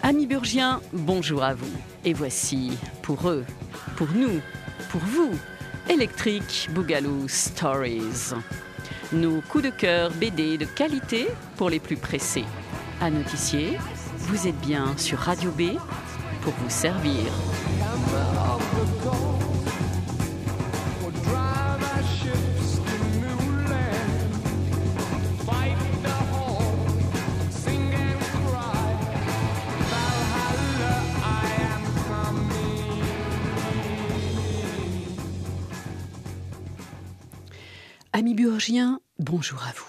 Amis burgiens, bonjour à vous. Et voici, pour eux, pour nous, pour vous, Electric Boogaloo Stories. Nos coups de cœur BD de qualité pour les plus pressés. À notifier, vous êtes bien sur Radio B pour vous servir. Amis burgiens, bonjour à vous.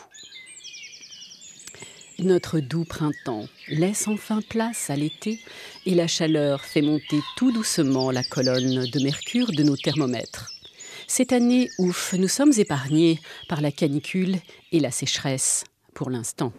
Notre doux printemps laisse enfin place à l'été et la chaleur fait monter tout doucement la colonne de mercure de nos thermomètres. Cette année, ouf, nous sommes épargnés par la canicule et la sécheresse, pour l'instant.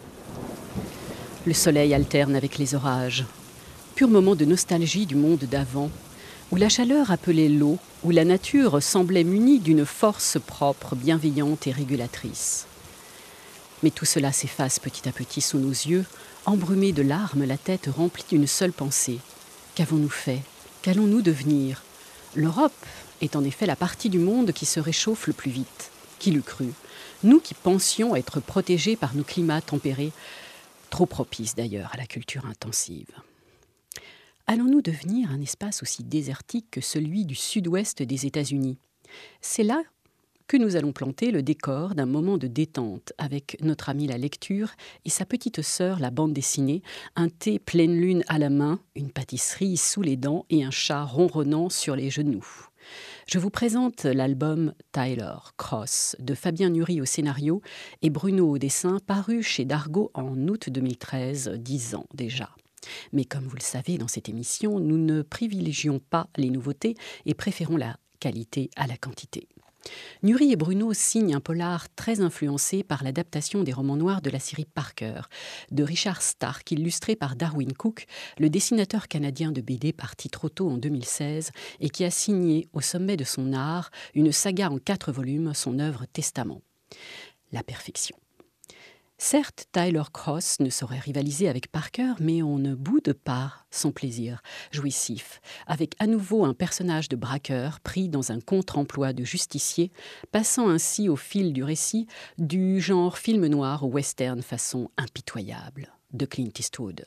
Le soleil alterne avec les orages. Pur moment de nostalgie du monde d'avant, où la chaleur appelait l'eau, où la nature semblait munie d'une force propre, bienveillante et régulatrice. Mais tout cela s'efface petit à petit sous nos yeux, embrumés de larmes, la tête remplie d'une seule pensée. Qu'avons-nous fait ? Qu'allons-nous devenir ? L'Europe est en effet la partie du monde qui se réchauffe le plus vite. Qui l'eût cru ? Nous qui pensions être protégés par nos climats tempérés, trop propices d'ailleurs à la culture intensive. Allons-nous devenir un espace aussi désertique que celui du sud-ouest des États-Unis ? C'est là que nous allons planter le décor d'un moment de détente avec notre ami la lecture et sa petite sœur la bande dessinée, un thé pleine lune à la main, une pâtisserie sous les dents et un chat ronronnant sur les genoux. Je vous présente l'album Tyler Cross de Fabien Nury au scénario et Bruno au dessin, paru chez Dargaud en août 2013, 10 ans déjà. Mais comme vous le savez, dans cette émission, nous ne privilégions pas les nouveautés et préférons la qualité à la quantité. Nury et Bruno signent un polar très influencé par l'adaptation des romans noirs de la série Parker, de Richard Stark, illustré par Darwin Cook, le dessinateur canadien de BD parti trop tôt en 2016 et qui a signé au sommet de son art une saga en 4 volumes, son œuvre Testament. La perfection. Certes, Tyler Cross ne saurait rivaliser avec Parker, mais on ne boude pas son plaisir jouissif, avec à nouveau un personnage de braqueur pris dans un contre-emploi de justicier, passant ainsi au fil du récit du genre film noir au western façon impitoyable de Clint Eastwood.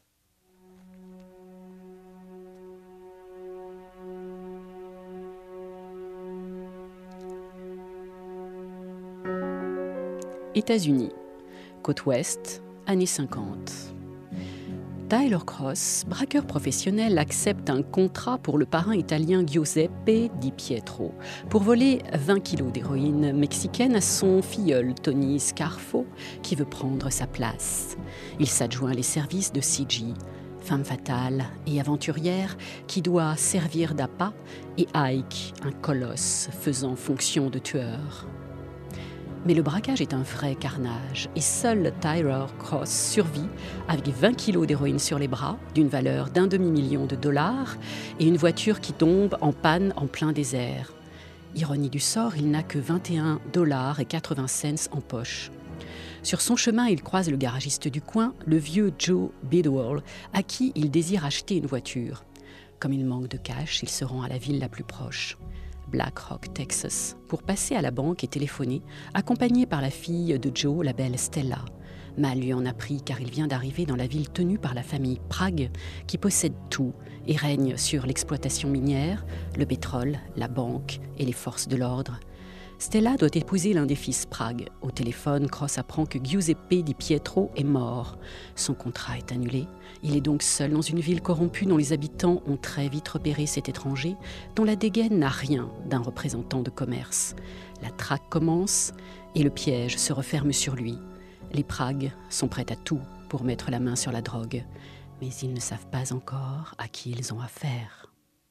États-Unis. Côte ouest, années 50. Tyler Cross, braqueur professionnel, accepte un contrat pour le parrain italien Giuseppe Di Pietro pour voler 20 kilos d'héroïne mexicaine à son filleul Tony Scarfo qui veut prendre sa place. Il s'adjoint les services de CG, femme fatale et aventurière qui doit servir d'appât, et Ike, un colosse faisant fonction de tueur. Mais le braquage est un vrai carnage et seul Tyler Cross survit avec 20 kilos d'héroïne sur les bras, d'une valeur d'1 demi-million de dollars et une voiture qui tombe en panne en plein désert. Ironie du sort, il n'a que 21,80 $ en poche. Sur son chemin, il croise le garagiste du coin, le vieux Joe Bidwell, à qui il désire acheter une voiture. Comme il manque de cash, il se rend à la ville la plus proche. Black Rock, Texas, pour passer à la banque et téléphoner, accompagné par la fille de Joe, la belle Stella. Mal lui en a pris car il vient d'arriver dans la ville tenue par la famille Prague, qui possède tout et règne sur l'exploitation minière, le pétrole, la banque et les forces de l'ordre. Stella doit épouser l'un des fils Prague. Au téléphone, Cross apprend que Giuseppe Di Pietro est mort. Son contrat est annulé. Il est donc seul dans une ville corrompue dont les habitants ont très vite repéré cet étranger, dont la dégaine n'a rien d'un représentant de commerce. La traque commence et le piège se referme sur lui. Les Prague sont prêts à tout pour mettre la main sur la drogue, mais ils ne savent pas encore à qui ils ont affaire.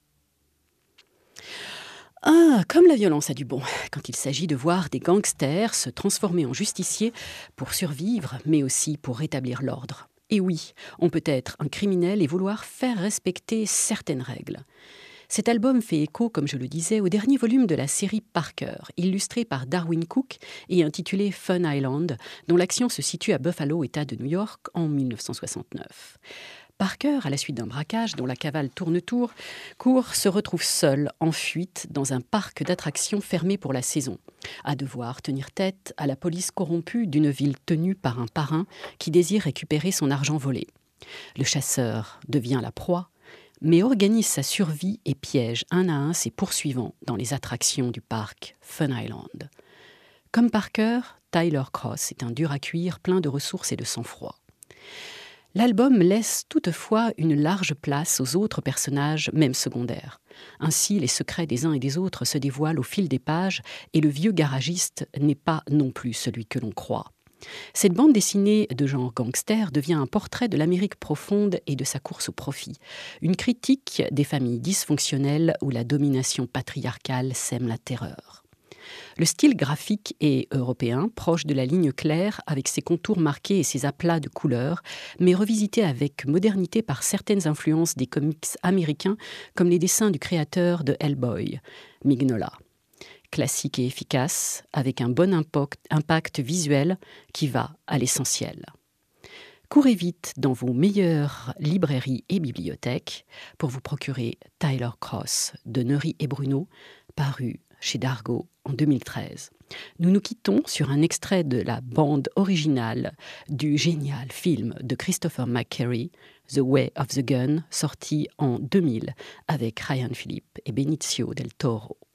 Ah, comme la violence a du bon, quand il s'agit de voir des gangsters se transformer en justiciers pour survivre, mais aussi pour rétablir l'ordre. Et oui, on peut être un criminel et vouloir faire respecter certaines règles. Cet album fait écho, comme je le disais, au dernier volume de la série Parker, illustré par Darwin Cook et intitulé Fun Island, dont l'action se situe à Buffalo, État de New York, en 1969. Parker, à la suite d'un braquage dont la cavale tourne court, se retrouve seul, en fuite, dans un parc d'attractions fermé pour la saison, à devoir tenir tête à la police corrompue d'une ville tenue par un parrain qui désire récupérer son argent volé. Le chasseur devient la proie, mais organise sa survie et piège un à un ses poursuivants dans les attractions du parc Fun Island. Comme Parker, Tyler Cross est un dur à cuire plein de ressources et de sang-froid. L'album laisse toutefois une large place aux autres personnages, même secondaires. Ainsi, les secrets des uns et des autres se dévoilent au fil des pages et le vieux garagiste n'est pas non plus celui que l'on croit. Cette bande dessinée de genre gangster devient un portrait de l'Amérique profonde et de sa course au profit. Une critique des familles dysfonctionnelles où la domination patriarcale sème la terreur. Le style graphique est européen, proche de la ligne claire, avec ses contours marqués et ses aplats de couleurs, mais revisité avec modernité par certaines influences des comics américains, comme les dessins du créateur de Hellboy, Mignola. Classique et efficace, avec un bon impact visuel qui va à l'essentiel. Courez vite dans vos meilleures librairies et bibliothèques pour vous procurer Tyler Cross de Neury et Bruno, paru chez Dargaud en 2013. Nous nous quittons sur un extrait de la bande originale du génial film de Christopher McQuarrie, The Way of the Gun, sorti en 2000 avec Ryan Phillippe et Benicio del Toro.